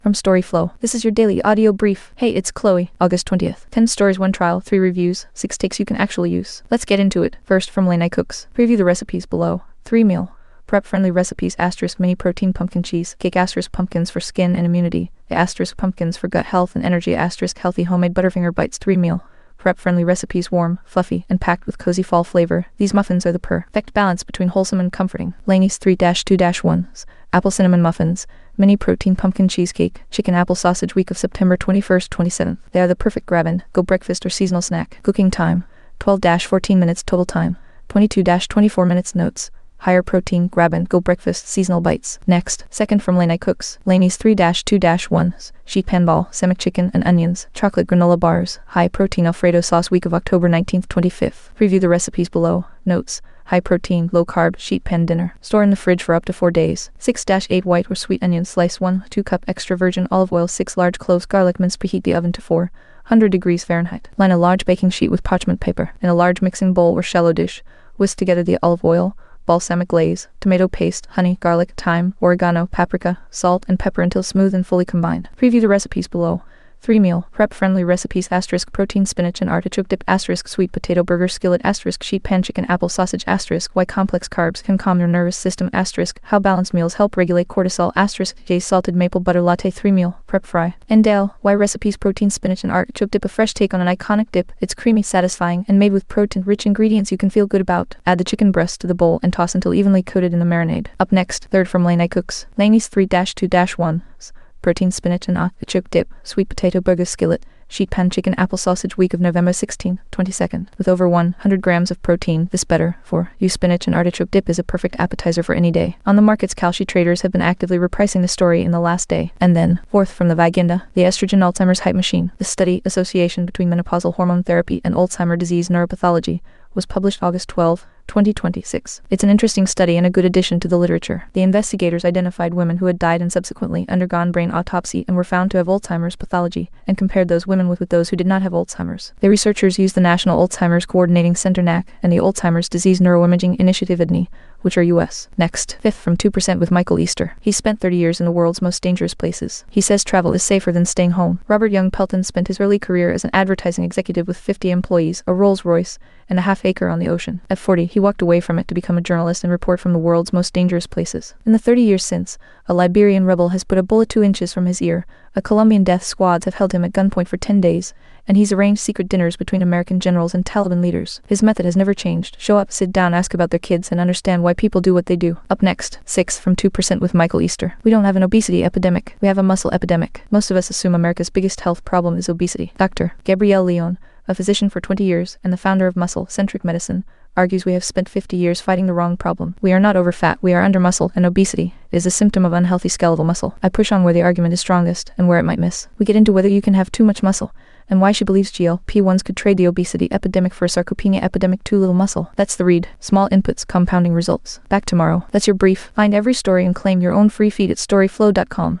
From Storyflow, this is your daily audio brief. Hey, it's Chloe. August 20th. 10 stories, 1 trial, 3 reviews, 6 takes you can actually use. Let's get into it. First, from Late Night Cooks. Preview the recipes below. 3 meal prep-friendly recipes * mini protein pumpkin cheese cake * pumpkins for skin and immunity, * pumpkins for gut health and energy * healthy homemade butterfinger bites. 3 meal prep-friendly recipes, warm, fluffy, and packed with cozy fall flavor. These muffins are the perfect balance between wholesome and comforting. Laney's 3-2-1s. Apple cinnamon muffins, mini protein pumpkin cheesecake, chicken apple sausage week of September 21st, 27th. They are the perfect grab-and-go breakfast or seasonal snack. Cooking time, 12-14 minutes total time, 22-24 minutes notes. Higher protein, grab-and-go breakfast, seasonal bites. Next, second from Late Night Cooks. Laney's 3-2-1s. Sheet pan ball, semic chicken and onions, chocolate granola bars, high protein Alfredo sauce week of October 19th, 25th. Preview the recipes below. Notes. High protein, low carb, sheet pan dinner. Store in the fridge for up to 4 days. 6-8 white or sweet onions, slice 1, 2 cup extra virgin olive oil, 6 large cloves garlic mince. Preheat the oven to 400 degrees Fahrenheit. Line a large baking sheet with parchment paper. In a large mixing bowl or shallow dish, whisk together the olive oil, balsamic glaze, tomato paste, honey, garlic, thyme, oregano, paprika, salt, and pepper until smooth and fully combined. Preview the recipes below. 3 meal prep-friendly recipes * protein spinach and artichoke dip * sweet potato burger skillet * sheet pan chicken apple sausage * why complex carbs can calm your nervous system * how balanced meals help regulate cortisol * Jay's salted maple butter latte. 3 meal prep fry and Dale why recipes protein spinach and artichoke dip, a fresh take on an iconic dip. It's creamy, satisfying, and made with protein-rich ingredients you can feel good about. Add the chicken breast to the bowl and toss until evenly coated in the marinade. Up next, third from Late Night Cooks. Laney's 3-2-1s. Protein spinach and artichoke dip, sweet potato burger skillet, sheet pan chicken apple sausage week of November 16th, 22nd. With over 100 grams of protein, this better for you spinach and artichoke dip is a perfect appetizer for any day. On the markets, Kalshi traders have been actively repricing the story in the last day. And then, fourth from the Vigenda, the Estrogen Alzheimer's Hype Machine, the study association between menopausal hormone therapy and Alzheimer's disease neuropathology, was published August 12, 2026. It's an interesting study and a good addition to the literature. The investigators identified women who had died and subsequently undergone brain autopsy and were found to have Alzheimer's pathology, and compared those women with those who did not have Alzheimer's. The researchers used the National Alzheimer's Coordinating Center (NAC) and the Alzheimer's Disease Neuroimaging Initiative (ADNI), which are U.S. Next, fifth from 2% with Michael Easter. He spent 30 years in the world's most dangerous places. He says travel is safer than staying home. Robert Young Pelton spent his early career as an advertising executive with 50 employees, a Rolls-Royce, and a half-acre on the ocean. At 40, he walked away from it to become a journalist and report from the world's most dangerous places. In the 30 years since, a Liberian rebel has put a bullet 2 inches from his ear, a Colombian death squads have held him at gunpoint for 10 days, and he's arranged secret dinners between American generals and Taliban leaders. His method has never changed. Show up, sit down, ask about their kids, and understand why people do what they do. Up next, 6th from 2% with Michael Easter. We don't have an obesity epidemic. We have a muscle epidemic. Most of us assume America's biggest health problem is obesity. Dr. Gabrielle Leon, a physician for 20 years and the founder of Muscle-Centric Medicine, argues we have spent 50 years fighting the wrong problem. We are not over fat, we are under muscle, and obesity is a symptom of unhealthy skeletal muscle. I push on where the argument is strongest and where it might miss. We get into whether you can have too much muscle, and why she believes GLP-1s could trade the obesity epidemic for a sarcopenia epidemic, too little muscle. That's the read. Small inputs, compounding results. Back tomorrow. That's your brief. Find every story and claim your own free feed at storyflow.com.